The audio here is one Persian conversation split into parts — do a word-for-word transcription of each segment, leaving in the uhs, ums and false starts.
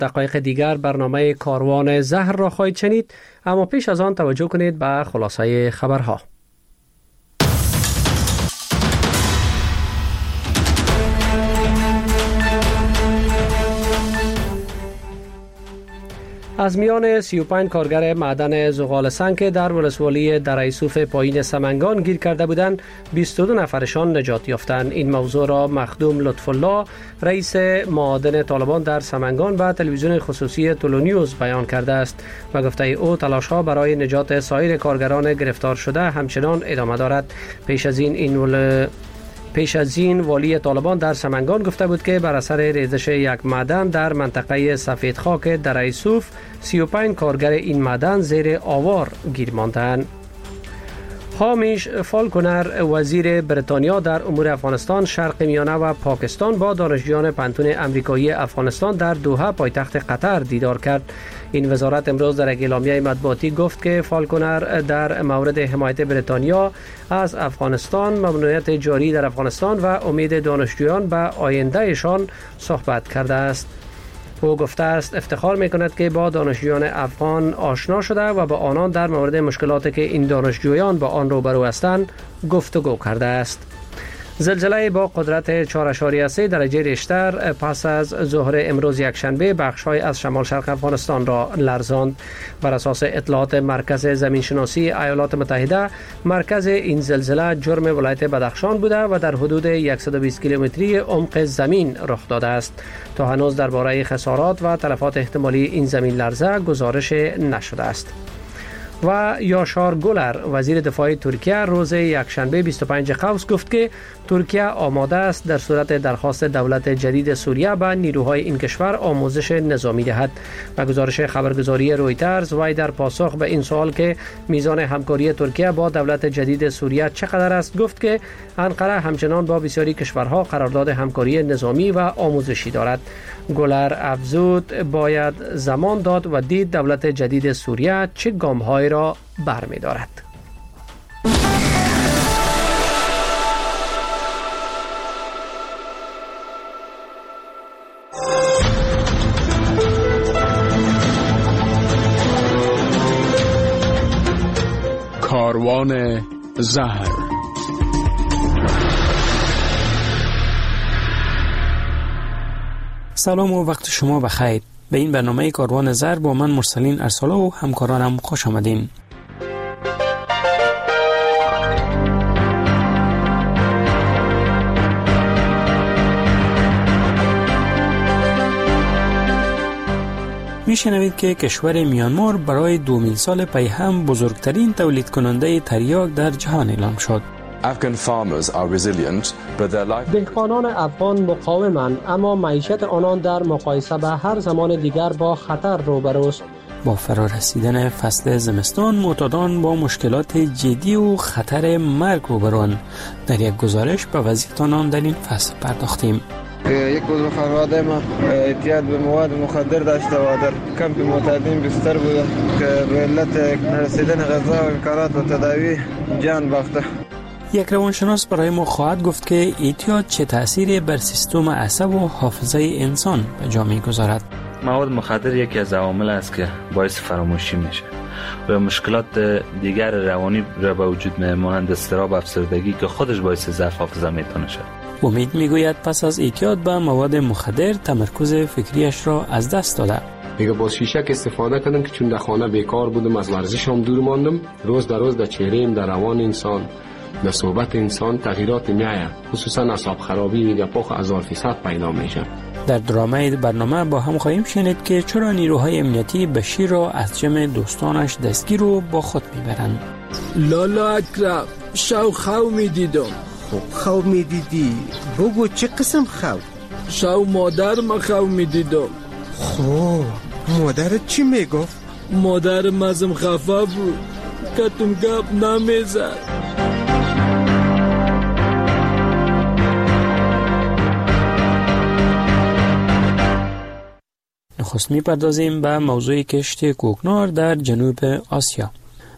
دقایق دیگر برنامه کاروان زهر را خواهید شنید، اما پیش از آن توجه کنید به خلاصه خبرها. از میان سی و پنج کارگر معدن زغال سنگ که در ولسوالی درایسوف پایین سمنگان گیر کرده بودند، بیست و دو نفرشان نجات یافتند. این موضوع را مخدوم لطف الله، رئیس معادن طالبان در سمنگان، به تلویزیون خصوصی تولونیوز بیان کرده است و گفته او تلاش‌ها برای نجات سایر کارگران گرفتار شده همچنان ادامه دارد. پیش از این این ول... پیش از این والی طالبان در سمنگان گفته بود که بر اثر ریزش یک معدن در منطقه سفید خاک درایسوف سی و پنج کارگر این معدن زیر آوار گیر ماندند. هامیش فالکونر، وزیر بریتانیا در امور افغانستان، شرق میانه و پاکستان، با دانشجویان پنتون امریکایی افغانستان در دوحه پایتخت قطر دیدار کرد. این وزارت امروز در یک اعلامیه مطبوعاتی گفت که فالکونر در مورد حمایت بریتانیا از افغانستان، ممنوعیت جاری در افغانستان و امید دانشجویان به آیندهشان صحبت کرده است. او گفته است افتخار می‌کند که با دانشجویان افغان آشنا شده و با آنان در مورد مشکلاتی که این دانشجویان با آن روبرو هستند گفتگو کرده است. زلزله با قدرت چهار اشاریه سه درجه ریشتر پس از ظهر امروز یکشنبه بخش‌های از شمال شرق افغانستان را لرزاند. بر اساس اطلاعات مرکز زمینشناسی ایالات متحده، مرکز این زلزله جرم ولایت بدخشان بوده و در حدود صد و بیست کیلومتری عمق زمین رخ داده است. تا هنوز درباره خسارات و تلفات احتمالی این زمین لرزه گزارش نشده است. و یاشار گولر، وزیر دفاع ترکیه، روز یکشنبه بیست و پنج قوس گفت که ترکیه آماده است در صورت درخواست دولت جدید سوریه به نیروهای این کشور آموزش نظامی دهد. و گزارش خبرگزاری رویترز وی در پاسخ به این سوال که میزان همکاری ترکیه با دولت جدید سوریه چقدر است گفت که انقره همچنان با بسیاری کشورها قرارداد همکاری نظامی و آموزشی دارد. گولر افزود باید زمان داد و دید دولت جدید سوریه چه گام‌هایی را برمی‌دارد. کاروان زهر. سلام و وقت شما بخیر. به این برنامه کاروان زهر با من مرسلین ارسالا و همکارانم خوش آمدین. میشنوید که کشور میانمار برای دومین سال پی هم بزرگترین تولید کننده تریاک در جهان اعلام شد. دهقانان افغان مقاومند، اما معیشت آنان در مقایسه به هر زمان دیگر با خطر روبروست. با فرارسیدن فصل زمستان، معتادان با مشکلات جدی و خطر مرگ روبروند. در یک گزارش به وضعیت آنان در این فصل پرداختیم. یک عضو خانواده ما اعتیاد به مواد مخدر داشته و در کمپ معتادین بستر بوده که به علت نرسیدن غذا و امکانات و تداوی جان باخته. یک روانشناس برای ما خواهد گفت که اعتیاد چه تأثیری بر سیستم عصب و حافظه انسان به جا می‌گذارد. مواد مخدر یکی از عوامل است که باعث فراموشی میشه و مشکلات دیگر روانی را به وجود میاره، مانند اضطراب، افسردگی که خودش باعث ضعف حافظه میتونه شد. امید میگوید پس از اعتیاد به مواد مخدر تمرکز فکریش را از دست داده. میگه با شیشک استفاده کردم که چون در خانه بیکار بودم، از ورزشم دور ماندم، روز در روز در چهره‌ام، در روان انسان، در صحبت انسان تغییرات میایه، خصوصا اعصاب خرابی و گپاخ هزار فیصد پیدا میشه. در درامه برنامه با هم خواهیم شنید که چرا نیروهای امنیتی بشیر را از جمع دوستانش دستگیر و با خود میبرند. لالا اکرم، شو خو میدیدم. خو میدیدی؟ بگو چه قسم خو؟ شو مادر ما خو میدیدم. خب مادرت چی میگفت؟ مادر مزم خفه بود، کتم گپ نمیزد. نخست میپردازیم به موضوع کشت کوکنار در جنوب آسیا.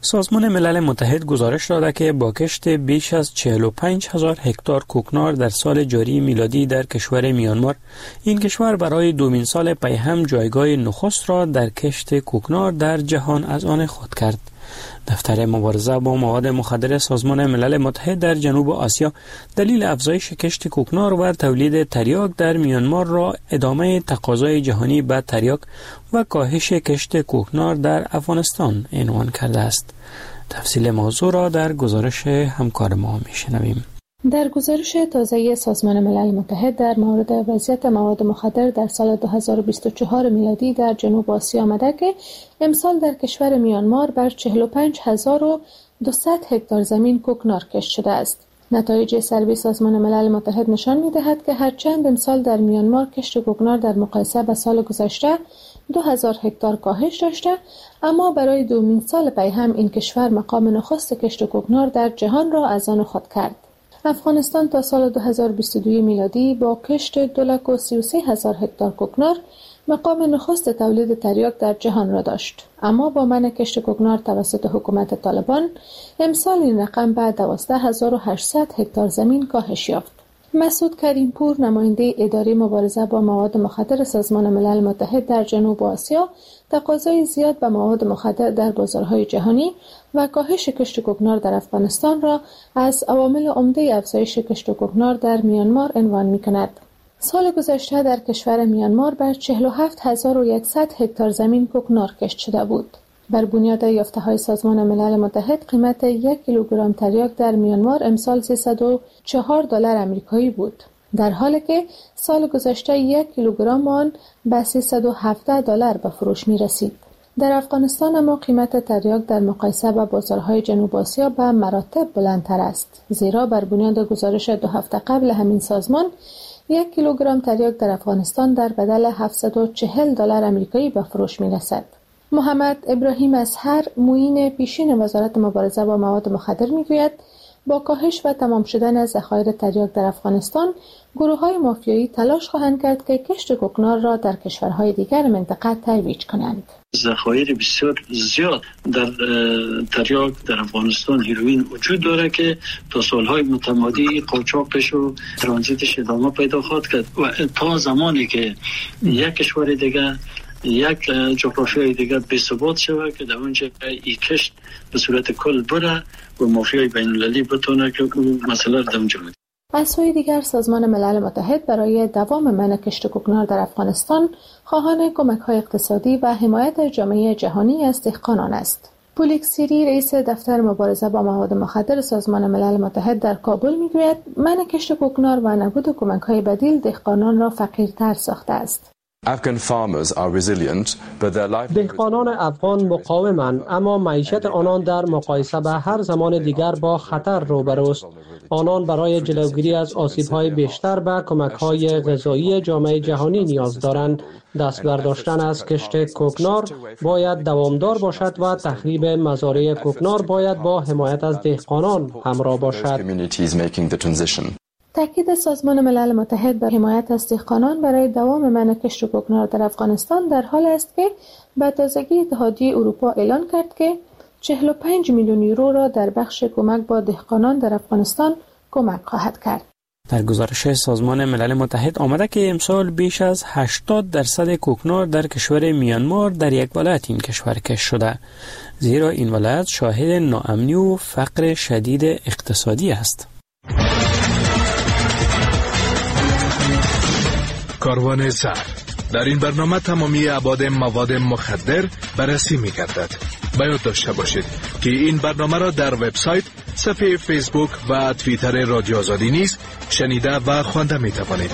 سازمان ملل متحد گزارش داده که با کشت بیش از چهل و پنج هزار هکتار کوکنار در سال جاری میلادی در کشور میانمار، این کشور برای دومین سال پی هم جایگاه نخست را در کشت کوکنار در جهان از آن خود کرد. دفتر مبارزه با مواد مخدر سازمان ملل متحد در جنوب آسیا دلیل افزایش کشت کوکنار و تولید تریاک در میانمار را ادامه تقاضای جهانی به تریاک و کاهش کشت کوکنار در افغانستان عنوان کرده است. تفصیل موضوع را در گزارش همکار ما میشنویم. در گزارش تازه سازمان ملل متحد در مورد وضعیت مواد مخدر در سال دو هزار و بیست و چهار میلادی در جنوب آسیا آمده که امسال در کشور میانمار بر چهل و پنج هزار و دویست هکتار زمین کوکنار کشت شده است. نتایج سروی سازمان ملل متحد نشان می‌دهد که هرچند امسال در میانمار کشت کوکنار در مقایسه با سال گذشته دو هزار هکتار کاهش داشته، اما برای دومین سال پی هم این کشور مقام نخست کشت کوکنار در جهان را از آن خود کرد. افغانستان تا سال دو هزار و بیست و دو میلادی با کشت دو لاک و سی و سه هزار هکتار کوکنار مقام نخست تولید تریاک در جهان را داشت، اما با منع کشت کوکنار توسط حکومت طالبان امسال این رقم به دوازده هزار و هشتصد هکتار زمین کاهش یافت. مسعود کریمپور، نماینده اداره مبارزه با مواد مخدر سازمان ملل متحد در جنوب آسیا، تقاضای زیاد به مواد مخدر در بازارهای جهانی و کاهش کشت کوکنار در افغانستان را از عوامل عمده افزایش کشت کوکنار در میانمار عنوان می‌کند. سال گذشته در کشور میانمار بر چهل و هفت هزار و صد هکتار زمین کوکنار کشت شده بود. بر بنیاد یافته‌های سازمان ملل متحد قیمت یک کیلوگرم تریاک در میانمار امسال سیصد و چهار دلار آمریکایی بود، در حالی که سال گذشته یک کیلوگرم آن به سیصد و هفده دلار به فروش می رسید. در افغانستان اما قیمت تریاک در مقایسه با بازارهای جنوب آسیا به مراتب بلندتر است، زیرا بر بنیاد گزارش دو هفته قبل همین سازمان یک کیلوگرم تریاک در افغانستان در بدل هفتصد و چهل دلار آمریکایی به فروش می رسد. محمد ابراهیم اصهر، معین پیشین وزارت مبارزه با مواد مخدر میگوید با کاهش و تمام شدن ذخایر تریاک در افغانستان، گروه‌های مافیایی تلاش خواهند کرد که کشت کوکنار را در کشورهای دیگر منطقه ترویج کنند. ذخایر بسیار زیاد در تریاک در افغانستان هیروئین وجود داره که تا سالهای متمادی قاچاقش و ترانزیتش ادامه پیدا خواهد کرد و تا زمانی که یک کشور دیگر یک جغرافیای دیگر بی ثبات شود که در اونجا این کشت به صورت کل بره و مافیای بین المللی بتونه که اون مسئله رو در اونجا بده. از سوی دیگر سازمان ملل متحد برای دوام منع کشت کوکنار در افغانستان خواهان کمک‌های اقتصادی و حمایت جامعه جهانی از دهقانان است. پولیک سیری، رئیس دفتر مبارزه با مواد مخدر سازمان ملل متحد در کابل میگوید منع کشت کوکنار و نبود کمک‌های بدیل دهقانان را فقیرتر ساخته است. دهقانان افغان مقاومند، اما معیشت آنان در مقایسه به هر زمان دیگر با خطر روبروست. آنان برای جلوگیری از آسیب‌های بیشتر به کمک‌های غذایی جامعه جهانی نیاز دارند. دست برداشتن از کشت کوکنار باید دوامدار باشد و تخریب مزارع کوکنار باید با حمایت از دهقانان همراه باشد. تاکید سازمان ملل متحد بر حمایت از دهقانان برای دوام منع کشت کوکنار در افغانستان در حال است که به تازگی اتحادیه اروپا اعلان کرد که چهل و پنج میلیون یورو را در بخش کمک با دهقانان در افغانستان کمک خواهد کرد. در گزارش سازمان ملل متحد آمده که امسال بیش از هشتاد درصد کوکنار در کشور میانمار در یک ولایت این کشور کشت شده، زیرا این ولایت شاهد ناامنی و فقر شدید اقتصادی است. کاروان سر. در این برنامه تمامی ابعاد مواد مخدر بررسی می‌گردد. باید داشته باشید که این برنامه را در وبسایت، صفحه فیسبوک و توییتر رادیو آزادی نیز شنیده و خوانده می‌توانید.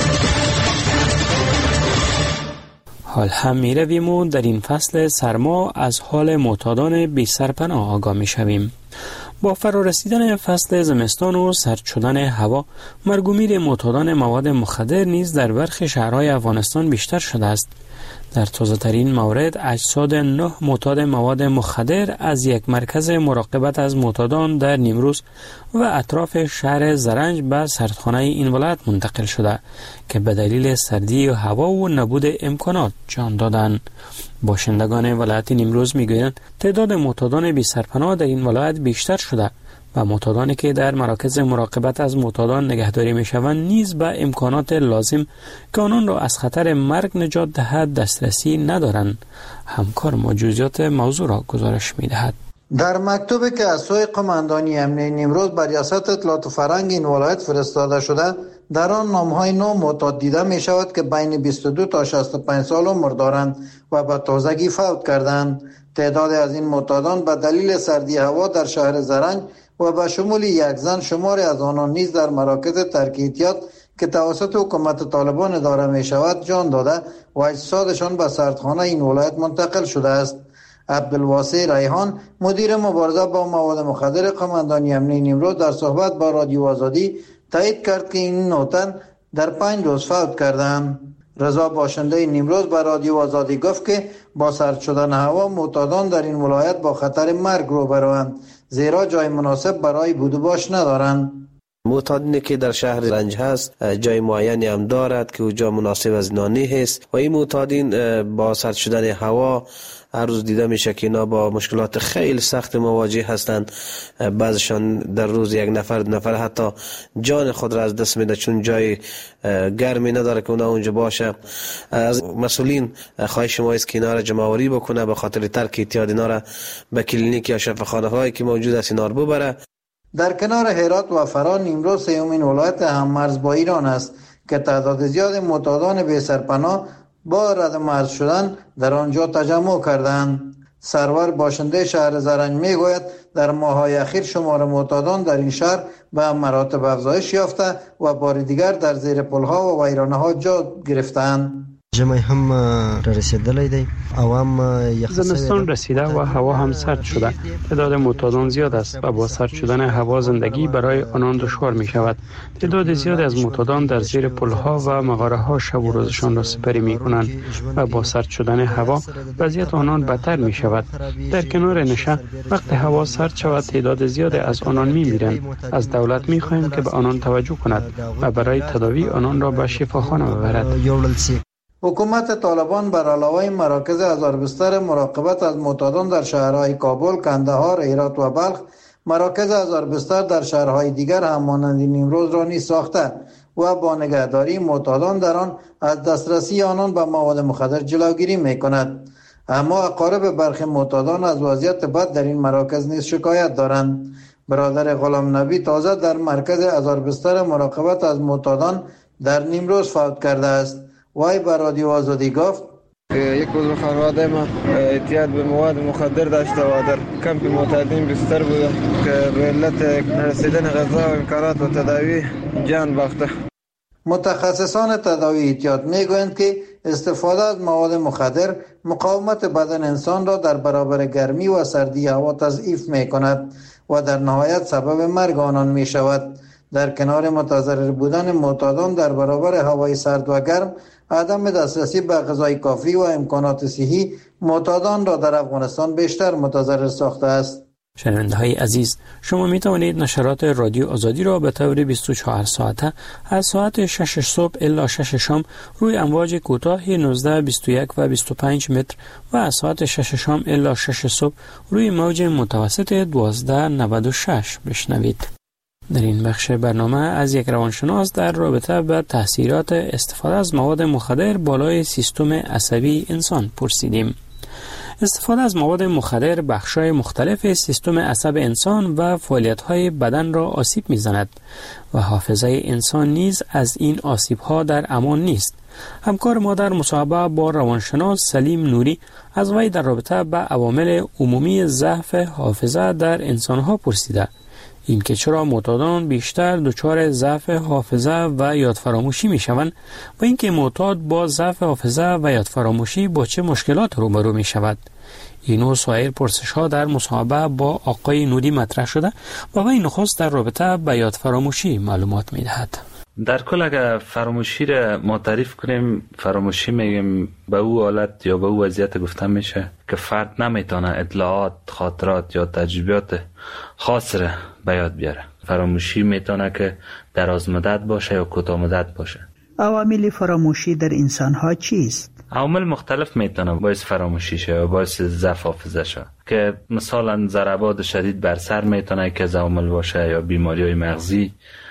حال هم می‌رویم و در این فصل سرما از حال معتادان بی سرپناه آگاه می‌شویم. با فرارسیدن فصل زمستان و سرد شدن هوا، مرگ و میر معتادان مواد مخدر نیز در برخی شهرهای افغانستان بیشتر شده است. در تازه‌ترین مورد، اجساد نه معتاد مواد مخدر از یک مرکز مراقبت از معتادان در نیمروز و اطراف شهر زرنج به سردخانه این ولایت منتقل شده که به دلیل سردی هوا و نبود امکانات جان دادند. باشندگان ولایت نیمروز میگویند تعداد معتادان بی سرپناه در این ولایت بیشتر شده و معتادانی که در مراکز مراقبت از معتادان نگهداری میشوند نیز به امکانات لازم که آنان را از خطر مرگ نجات دهد دسترسی ندارند. همکار ما جزئیات موضوع را گزارش میدهد. در مکتوبی که از سوی قماندانی امنیه نیمروز بر ریاست اطلاعات و فرهنگ این ولایت فرستاده شده، در آن نام‌های نو معتاد دیده می شود که بین بیست و دو تا شصت و پنج سال عمر دارند و به تازگی فوت کردند. تعداد از این معتادان به دلیل سردی هوا در شهر زرنج و به شمول یک زن شماری از آنان نیز در مراکز ترک احتیاط که توسط حکومت طالبان اداره می شود جان داده و اجسادشان به سردخانه این ولایت منتقل شده است. عبدالواسع ریحان مدیر مبارزه با مواد مخدر قماندانی امنیه نیمروز در صحبت با رادیو آزادی تایید کرد که این نو تن در پنج روز فوت کردند. رضا باشنده نیمروز به رادیو آزادی گفت که با سرد شدن هوا معتادان در این ولایت با خطر مرگ روبروند، زیرا جای مناسب برای بود و باش ندارند. معتادینی که در شهر رنج هست جای معینی هم دارد که اونجا مناسب از نانی هست و این معتادین با سرد شدن هوا هر روز دیده میشه که اینا با مشکلات خیلی سخت مواجه هستند. بعضشان در روز یک نفر دو نفر حتی جان خود را از دست میده چون جای گرمی نداره که اونا اونجا باشه. از مسئولین خواهش ما است که اینا را جمع‌آوری بکنه به خاطر ترک اعتیاد اینا را به کلینیک یا شفاخانه هایی که موجود است اینا رو ببره. در کنار هرات و فرا نیمروز سومین ولایت هم مرز با ایران است که تعداد زیاد معتادان بی سرپناه با رد مرز شدن در آنجا تجمع کردند. سرور باشنده شهر زرنج میگوید در ماه‌های اخیر شمار معتادان در این شهر به مراتب افزایش یافته و بار دیگر در زیر پل‌ها و ویرانه‌ها جا گرفتند. ژمی هم را رسیدلی دی عوام زمستان رسیده و هوا هم سرد شده. تعداد معتادان زیاد است و با سرد شدن هوا زندگی برای آنان دشوار می شود. تعداد زیاد از معتادان در زیر پلها و مغاره ها شب و روزشان را سپری می کنند و با سرد شدن هوا وضعیت آنان بدتر می شود. در کنار نشه وقت هوا سرد شود تعداد زیاد از آنان می میرند. از دولت می خواهیم که به آنان توجه کند و برای تداوی آنان را به شفاخانه ببرد. حکومت طالبان بر علاوه مراکز هزار بستر مراقبت از معتادان در شهرهای کابل، کندهار، هرات و بلخ، مراکز هزار بستر در شهرهای دیگر هم مانند نیمروز را نیز ساخته و با نگهداری معتادان در آن از دسترسی آنان به مواد مخدر جلوگیری می‌کند. اما اقارب برخی معتادان از وضعیت بد در این مراکز نیز شکایت دارند. برادر غلام نبی تازه در مرکز هزار بستر مراقبت از معتادان در نیمروز فوت کرده است. وای بر رادیو آزادی گفت یک عضو خانواده ما اعتیاد به مواد مخدر داشته و در کمپ معتادین بستر بوده که به علت نرسیدن غذا و امکانات و تداوی جان باخته. متخصصان تداوی اعتیاد میگویند که استفاده از مواد مخدر مقاومت بدن انسان را در برابر گرمی و سردی هوا تضعیف میکند و در نهایت سبب مرگ آنان میشود. در کنار متضرر بودن معتادان در برابر هوای سرد و گرم، عدم دسترسی به غذای کافی و امکانات صحی معتادان را در افغانستان بیشتر متضرر ساخته است. شنونده های عزیز، شما می توانید نشرات رادیو آزادی را به طور بیست و چهار ساعته از ساعت شش صبح الی شش شام روی امواج کوتاه نوزده، بیست و یک و بیست و پنج متر و از ساعت شش شام الی شش صبح روی موج متوسط دوازده نود و شش بشنوید. در این بخش برنامه از یک روانشناس در رابطه با تاثیرات استفاده از مواد مخدر بالای سیستم عصبی انسان پرسیدیم. استفاده از مواد مخدر بخش‌های مختلف سیستم عصب انسان و فعالیت‌های بدن را آسیب می‌زند و حافظه انسان نیز از این آسیب‌ها در امان نیست. همکار ما در مصاحبه با روانشناس سلیم نوری از وی در رابطه با عوامل عمومی ضعف حافظه در انسان‌ها پرسیده. این که چرا معتادان بیشتر دچار ضعف حافظه و یادفراموشی می شوند و اینکه معتاد با ضعف حافظه و یادفراموشی با چه مشکلات روبرو می شود. این و سایر پرسش ها در مصاحبه با آقای نوری مطرح شده و وی نخست در رابطه با یادفراموشی معلومات می دهد. در کل اگر فراموشی را ما تعریف کنیم، فراموشی میگیم به او حالت یا به او وضعیت گفته میشه که فرد نمیتونه اطلاعات، خاطرات یا تجربیات خاص را به یاد بیاره. فراموشی میتونه که دراز مدت باشه یا کوتاه مدت باشه. عوامل فراموشی در انسان‌ها چیست؟ عوامل مختلف میتونه باعث فراموشی شه و باعث ضعف حافظه شه، که مثلا ضربات شدید بر سر میتونه که از عوامل باشه، یا بیماری های مغزی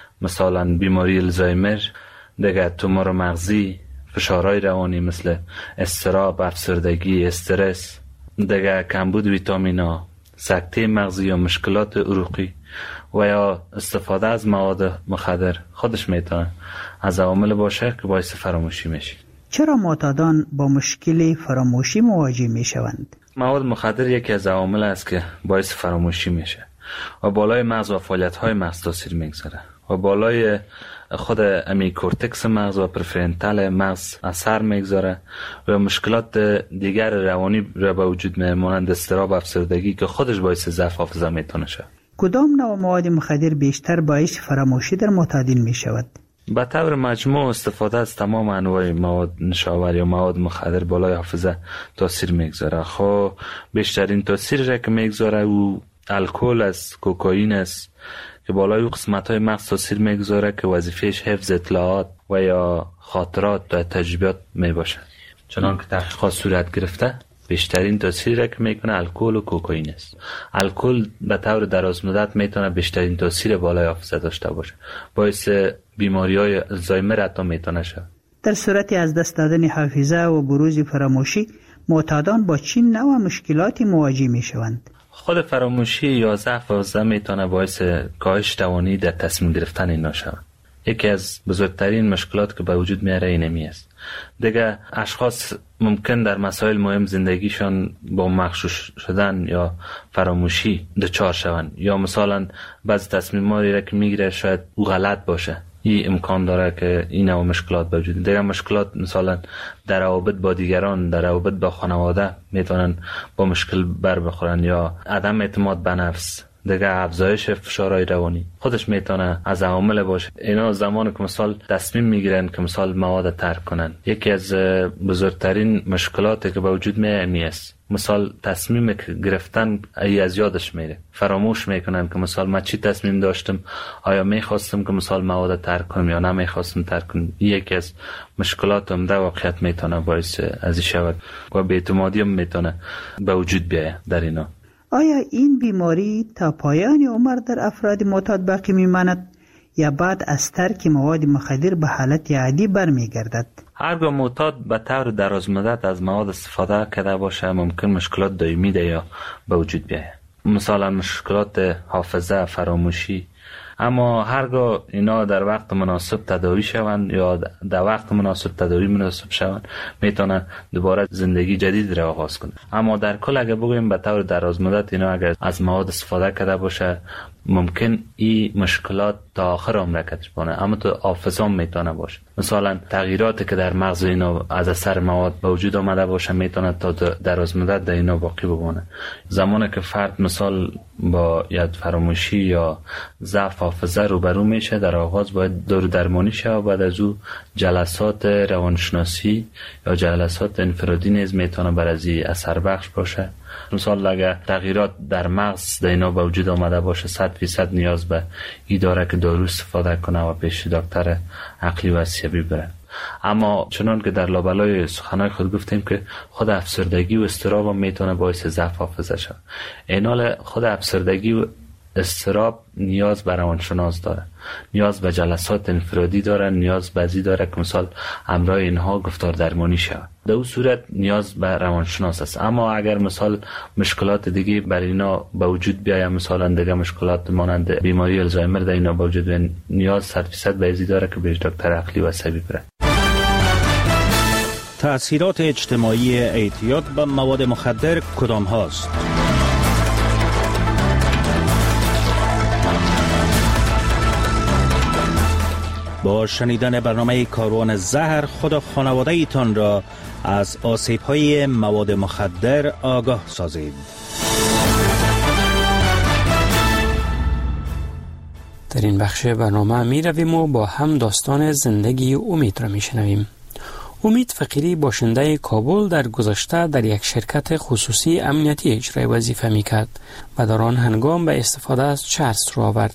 مثلا بیماری الزایمر، دیگه تومور مغزی، فشارهای روانی مثل اضطراب، افسردگی، استرس، دیگه کمبود ویتامینا، سکته مغزی یا مشکلات عروقی و یا استفاده از مواد مخدر خودش میتونه از عوامل باشه که باعث فراموشی میشه. چرا معتادان با مشکل فراموشی مواجه میشوند؟ مواد مخدر یکی از عوامل است که باعث فراموشی میشه و بالای مغز و فعالیت‌های مغز تاثیر میگذاره و بالای خود امی کورتکس مغز و پرفرنتال مغز اثر میگذاره و مشکلات دیگر روانی را به وجود میاره، مانند اضطراب و افسردگی که خودش باعث ضعف حافظه میتونه شه. کدام نوع مواد مخدر بیشتر باعث فراموشی در معتادین میشود؟ به طور مجموع استفاده از تمام انواع مواد نشاور یا مواد مخدر بالای حافظه تاثیر میگذاره. خب بیشترین تاثیر را که میگذاره او الکل است، کوکائین است که بالای او قسمت های مغز تاثیر میگذاره که وظیفهش حفظ اطلاعات و یا خاطرات و تجربیات میباشه. چنان که تحقیقات صورت گرفته بیشترین تاثیر را که میکنه الکل و کوکائین است. الکل به طور دراز مدت میتونه بیشترین تاثیر بالای حافظه داشته باشه، باعث بیماری های الزایمر حتی میتونه شه. در صورت از دست دادن حافظه و بروز فراموشی معتادان با چه نوع مشکلاتی مواجه میشوند؟ خود فراموشی یا ضعف حافظه میتونه باعث کاهش توانایی در تصمیم گرفتن اینا شود. یکی از بزرگترین مشکلات که به وجود میاره اینمی است. دیگه اشخاص ممکن در مسائل مهم زندگیشان با مغشوش شدن یا فراموشی دچار شوند، یا مثلا بعضی تصمیماتی را که میگیره شاید او غلط باشه. این امکان داره که این نوع مشکلات به وجود. دیگه مشکلات مثلا در روابط با دیگران، در روابط با خانواده میتونن با مشکل بر بخورن، یا عدم اعتماد به نفس، دیگه افزایش فشارهای روانی خودش میتونه از عوامل باشه. اینا زمانی که مثلا تصمیم میگیرن که مثلا مواد ترک کنن، یکی از بزرگترین مشکلاتی که به وجود میاد است. مثلا تصمیم گرفتن ای از یادش میره، فراموش میکنن که مثلا من چی تصمیم داشتم، آیا میخواستم که مثلا مواد ترک کنم یا نمیخواستم ترک کنم. یکی از مشکلات عمده واقعیت میتونه باعث از این شود و بی‌اعتمادی هم میتونه به وجود بیاید در اینا. آیا این بیماری تا پایان عمر در افراد معتاد باقی میماند یا بعد از ترک مواد مخدر به حالت عادی برمیگردد؟ هرگاه معتاد به طور دراز مدت از مواد استفاده کرده باشه ممکن مشکلات دائمی ده یا به وجود بیاید، مثلا مشکلات حافظه، فراموشی. اما هرگاه اینا در وقت مناسب تداوی شوند یا در وقت مناسب تداوی مناسب شوند میتونه دوباره زندگی جدید را آغاز کنه. اما در کل اگه بگویم به طور دراز مدت اینا اگر از مواد استفاده کرده باشه ممکن این مشکلات تا آخر عمر کتش بانه، اما تو حافظه میتونه باشه. مثلا تغییراتی که در مغز اینا از اثر مواد به وجود آمده باشه میتونه تا دراز مدت در اینا باقی بمانه. زمانی که فرد مثال با یاد فراموشی یا ضعف حافظه روبرو میشه در آغاز باید دارو درمانی شه و بعد از او جلسات روانشناسی یا جلسات انفرادی نیز میتونه بر از این اثر بخش باشه. مثلا اگر تغییرات در مغز در اینا به وجود آمده باشه صد فیصد نیاز به این داره که دارو استفاده کنه و پیش دکتر عقلی و عصبی بره. اما چنان که در لابلای سخنهای خود گفتیم که خود افسردگی و اضطراب هم میتونه باعث ضعف حافظه شه. اینال خود افسردگی و اضطراب نیاز به روانشناس داره، نیاز به جلسات انفرادی داره، نیاز به ازی داره که مثلا همراه اینها گفتار درمانی شود. در اون صورت نیاز به روانشناس است. اما اگر مثلا مشکلات دیگه بر اینا به وجود بیاید، مثلا دیگه مشکلات مانند بیماری الزایمر در اینا به وجود بیاید، نیاز صد فیصد به ازی داره که به دکتر عقلی و عصبی بره. تأثیرات اجتماعی اعتیاد به مواد مخدر کدام هاست؟ با شنیدن برنامه کاروان زهر خود و خانواده ایتان را از آسیب‌های مواد مخدر آگاه سازید. در این بخش برنامه می رویم و با هم داستان زندگی امید را می شنویم. امید فقیری باشنده کابل در گذشته در یک شرکت خصوصی امنیتی اجرای وظیفه می کرد و در آن هنگام به استفاده از چرس رو آورد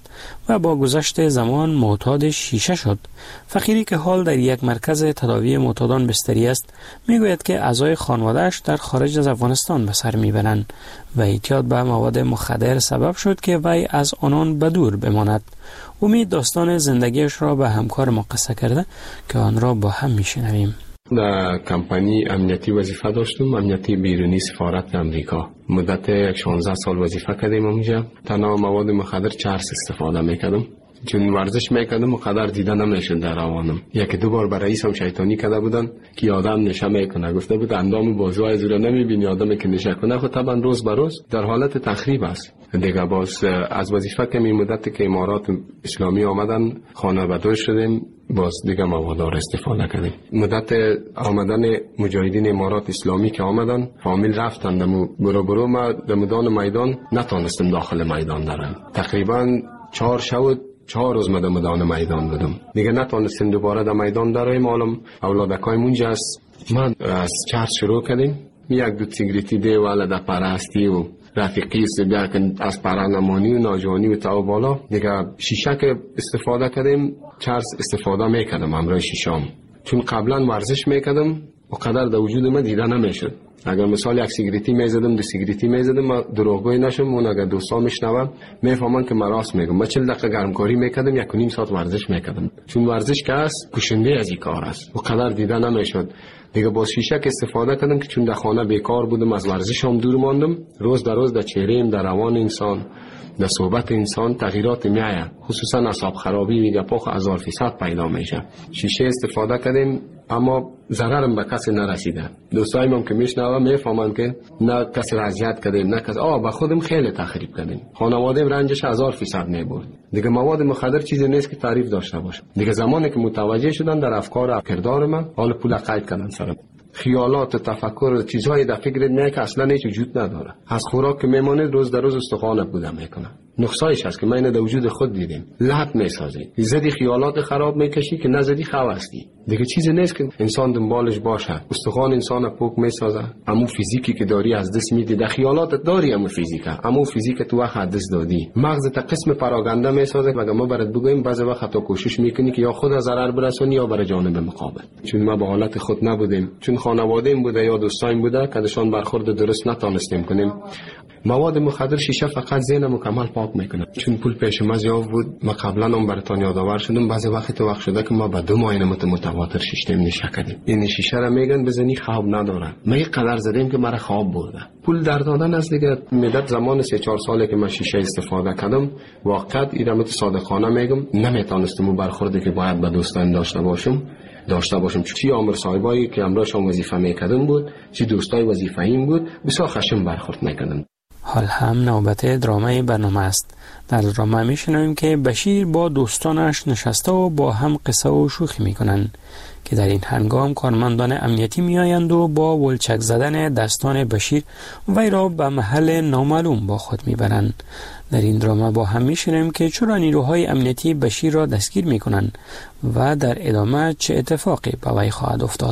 و با گذشت زمان معتاد شیشه شد. فقیری که حال در یک مرکز تداوی معتادان بستری است میگوید که اعضای خانواده‌اش در خارج از افغانستان به سر میبرند و اعتیاد به مواد مخدر سبب شد که وی از آنان به دور بماند. امید داستان زندگیش را به همکار ما قصه کرده که آن را با هم میشنویم. در کمپانی امنیتی وظیفه داشتم، امنیتی بیرونی سفارت امریکا. مدت شانزده سال وظیفه کردیم اونجا. تنها مواد مخدر چرس استفاده میکردم. چون ورزش میکردم مقدر دیده نمیشد در روانم. یکی دو بار برای رئیسم شیطانی کرده بودن که آدم نشه میکنه. گفته بود اندام بازوهای زور نمیبینی آدمی که نشه کنه. خب طبعا روز به روز در حالت تخریب است. دیگه باز از وظیفه که می مدت که امارات اسلامی آمدن خانه بدر شدیم، باز دیگه مواد را استفاده کردیم. مدت آمدن مجاهدین امارات اسلامی که آمدن فامیل رفتن دمو برو برو ما دمدان میدان نتونستم داخل میدان درم. تقریبا چهار شب چهار روز مدام میدان میدان بودم. دیگه نتونستیم دوباره در میدان دریم. معلوم اولادکای مونجا است. ما از چرس شروع کردیم. یک دو سیگریتی دی والا در پرستی و رفیقی است بیا که از پرانمانی و ناجوانی و تا بالا دیگه شیشه که استفاده کردیم چرس استفاده میکردم همراه شیشام. چون قبلا ورزش میکردم و قدر در وجود من دیده نمیشد. اگر مثال یک سیگریتی میزدم دو سیگریتی میزدم ما دروغگویی نشم. اون اگر دوستا میشنون میفهمن که من راست میگم. من چهل دقیقه گرمکاری میکردم یک و نیم ساعت ورزش میکردم. چون ورزش که است کشنده از این کار است و قدر دیده نمیشد. دیگه با شیشه که استفاده کردم که چون در خانه بیکار بودم از ورزشم دور ماندم. روز در روز در چهره‌ام در روان انسان در صحبت انسان تغییرات میآید. خصوصا اعصاب خرابی و گپاخ هزار فیصد پیدا میشه. شیشه استفاده کردیم اما ضررم به کسی نرسیده. دوستایم هم که میشنوم میفهمن که نه کسی را اذیت کردیم نه کسی آ به خودم خیلی تخریب کردیم. خانواده‌ام رنجش هزار فیصد میبرد. دیگه مواد مخدر چیزی نیست که تعریف داشته باشه. دیگه زمانی که متوجه شدن در افکار و کردار من حال پول قید کردن سرم. خیالات و تفکر چیزهای در فکرت نه که اصلا هیچ وجود نداره. از خوراک که میمانید روز در روز استخوان بوده میکنه. نقصایش هست که ما اینو در وجود خود دیدیم. لحت میسازی. زدی خیالات خراب میکشی که نزدی خواستی. دیگه چیزی نیست که انسان دنبالش باشه. استخوان انسان پوک میسازه. امو فیزیکی که داری از دست میدی. در خیالات داری امو فیزیکه. امو فیزیک تو وقت از دست دادی. مغز تا قسم پراگنده میسازه. مگه ما برات بگویم بعضی وقت تو کوشش میکنی که یا خود از ضرر برسونی یا برای جانب مقابل. چون ما به حالت خود نبودیم. چون خانواده‌ام بوده یا دوستایم بوده که دشان برخورد درست نتونستیم کنیم. مواد مخدر شیشه فقط ذهن مکمل پاک میکنه. چون پول پیش ما زیاد بود ما قبلا هم براتون یادآور شدم بعضی وقت تو وقت شده که ما به دو ماه متواتر شیشه نشه کردیم. این شیشه را میگن بزنی خواب نداره. ما یک قدر زدیم که مرا خواب برده. پول در دادن از دیگه مدت زمان سه چهار ساله که من شیشه استفاده کردم واقعا ایرم صادقانه میگم نمیتونستم برخوردی که باید به دوستان داشته باشم داشته باشم. چی عامر صاحبایی که امراشون وظیفه میکردم بود چی دوستای وظیفه‌ایم بود بسیار خشم برخورد میکردم. حال هم نوبت درامه برنامه است. در درامه میشنویم که بشیر با دوستانش نشسته و با هم قصه و شوخی میکنند که در این هنگام کارمندان امنیتی میآیند و با ولچک زدن دستان بشیر وی را به محل نامعلوم با خود میبرند. در این درامه با هم میشنویم که چرا نیروهای امنیتی بشیر را دستگیر میکنند و در ادامه چه اتفاقی به وی خواهد افتاد.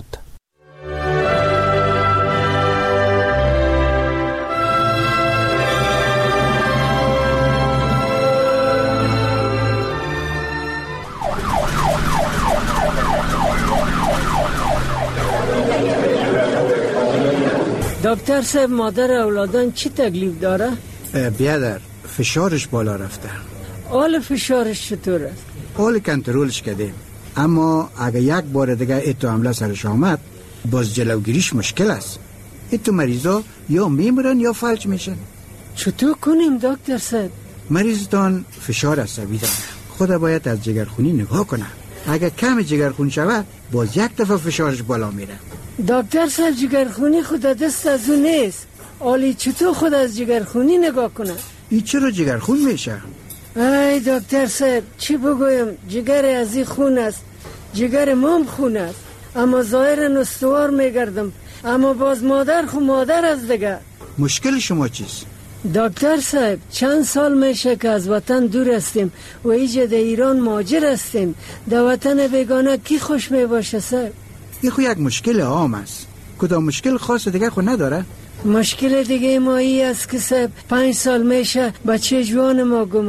دکتر صاحب مادر اولادان چی تکلیف داره؟ بیادر فشارش بالا رفته. حال فشارش چطور است؟ حال کنترلش کردیم اما اگه یک بار دیگه ایتو حمله سرش آمد باز جلوگیریش مشکل است. ایتو مریضا یا میمرن یا فلج میشن. چطور کنیم دکتر صاحب؟ مریضتان فشار عصبی داره. خدا باید از جگرخونی نگاه کنه. اگه کم جگرخون شود باز یک دفعه فشارش بالا میره. دکتر صاحب جگرخونی خود دست از اون نیست. آلی چطور خود از جگرخونی نگاه کنه؟ این چرا جگرخون میشه؟ ای دکتر صاحب چی بگویم جگر از این خون است. جگر مام خون است اما ظاهر نستوار میگردم اما باز مادر خو مادر از دیگه. مشکل شما چیست؟ دکتر صاحب چند سال میشه که از وطن دور هستیم و ایجا در ایران مهاجر هستیم. در وطن بیگانه کی خوش میباشه صاحب؟ این خو یک مشکل عام است. کدام مشکل خاص دیگه خو نداره؟ مشکل دیگه ما ای است که صاحب پنج سال میشه بچه جوان ما گم است.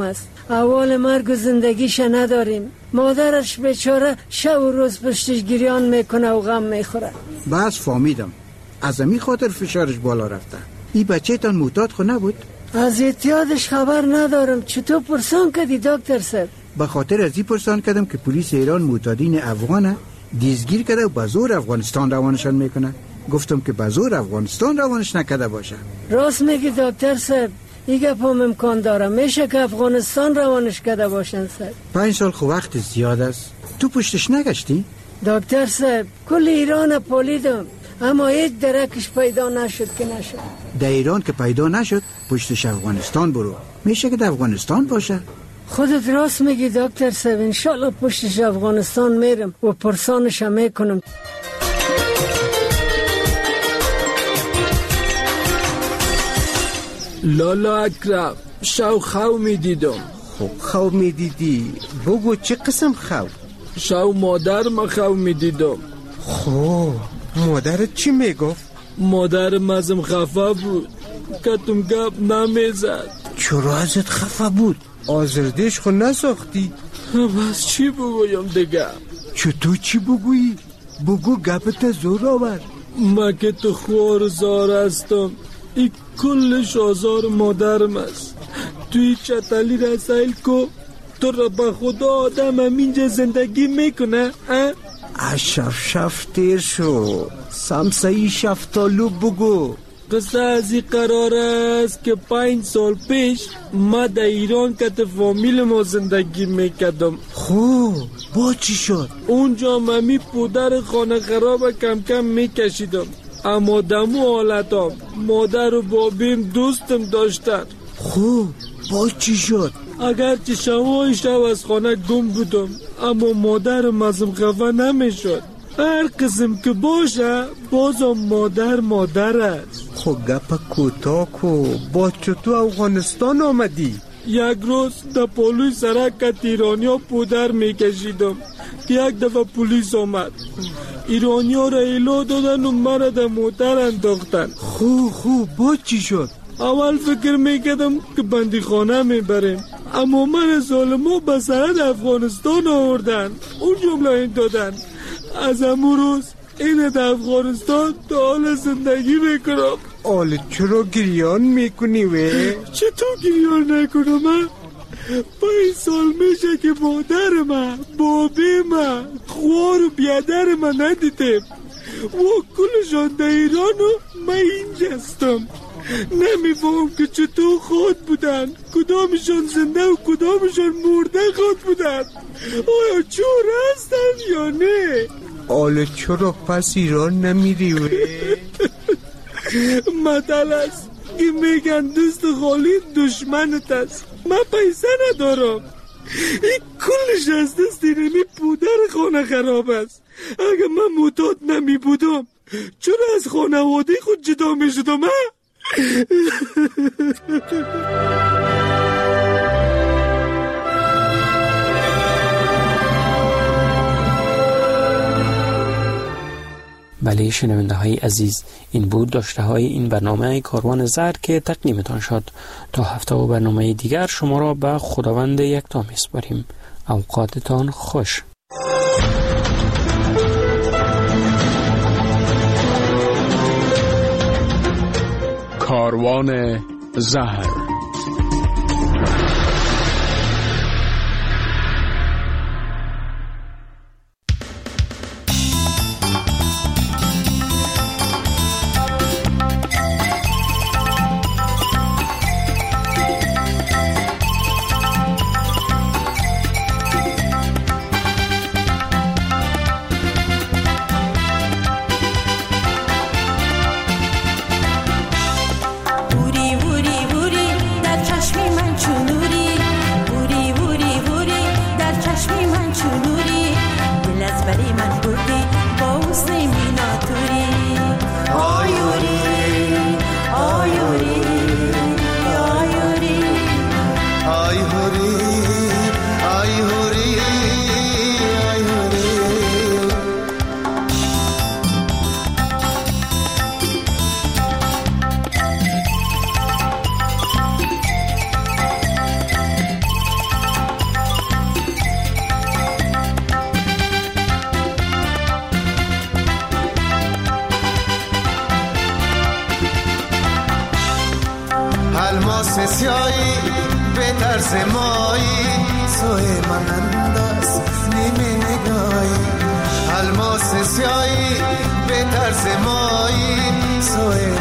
اول مرگ و زندگیش نداریم. مادرش بیچاره شب و روز پشتش گریان میکنه و غم میخوره. بس فهمیدم از امی خاطر فشارش بالا رفته. این بچه تان معتاد خو نبود؟ از اعتیادش خبر ندارم. چطور پرسان کردی دکتر صاحب؟ به خاطر از این پرسان کردم که پلیس ایران معتادین افغانه دیزگیر کرده و بزور افغانستان روانشان میکنه. گفتم که بزور افغانستان روانش نکده باشه. راست میگی دکتر صاحب، این گپ هم امکان داره. میشه که افغانستان روانش کده باشن صاحب. پنج سال خو وقت زیاد است. تو پشتش نگشتی؟ دکتر صاحب کل ایران پالیدم اما هیچ درکش پیدا نشد که نشد. در ایران که پیدا نشد پشتش افغانستان برو. میشه که در افغانستان باشه. خودت راست میگی دکتر صاحب. انشالله پشتش افغانستان میرم و پرسانش هم میکنم. لالا اکرم شو خو میدیدم. خب خو میدیدی بگو چه قسم خو؟ شو مادر ما خو میدیدم. خب مادرت چی میگفت؟ مادرم ازم خفه بود، کتم گپ نمیزد. چرا ازت خفه بود؟ آزردش خو نساختی؟ بس چی بگویم دیگه؟ چطور چی بگویی؟ بگو گپت زور آور. ما که تو خوار زار هستم، این کلش آزار مادرم است. توی چطلی رسایل کو تو را به خدا آدم هم اینجا زندگی میکنه. اشف شف تیر شو، سمسایی شفتالو بگو. قصه از این قرار است که پنج سال پیش ما در ایران کت فامیل ما زندگی میکردم. خوب با چی شد؟ اونجا ممی پودر خانه خراب کم کم میکشیدم، اما دمو حالتام مادر و بابیم دوستم داشتن. خوب با چی شد؟ اگرچه شبای شب از خانه گم بودم اما مادرم ازم خفه نمیشد. هر قسم که باشه بازم مادر مادر است. خو گپ کوتاه کو، با چطور افغانستان آمدی؟ یک روز در پالوی سرک ایرانیا پودر میکشیدم که یک دفعه پلیس آمد. ایرانیا را ایلا دادن و مرا در موتر انداختن. خو خو با چی شد؟ اول فکر میکردم که بندی خانه میبریم، اما من ظالما به سرحد افغانستان آوردن. اون جمله این دادن از امون روز این در افغانستان تا حال زندگی میکنم. حال چرا گریان میکنی وی؟ چطور گریان نکنم من؟ پنج سال میشه که مادر من، بابی من، خوار و بیادر من ندیدم و کلشان در ایران و من اینجا هستم. نمیفهم که چطور خود بودن، کدامشان زنده و کدامشان مرده خود بودن. آیا چور هستن یا نه؟ حالا چرا پس ایران نمیری وی؟ مطل است که میگن دوست خالی دشمنت است. من پیسه ندارم، این کلش از دست اینمی پودر خانه خراب است. اگه من معتاد نمی بودم چرا از خانواده خود جدا می شدم؟ بله شنونده های عزیز، این بود داشته های این برنامه کاروان زهر که تقدیمتان شد. تا هفته و برنامه دیگر شما را به خداوند یکتا میسپاریم. اوقاتتان خوش. کاروان زهر. Woody, Woody, Woody. الماس سیایی به طرز مایی سوی من انداز نیمه نگاهی الماس سیایی به طرز مایی سوی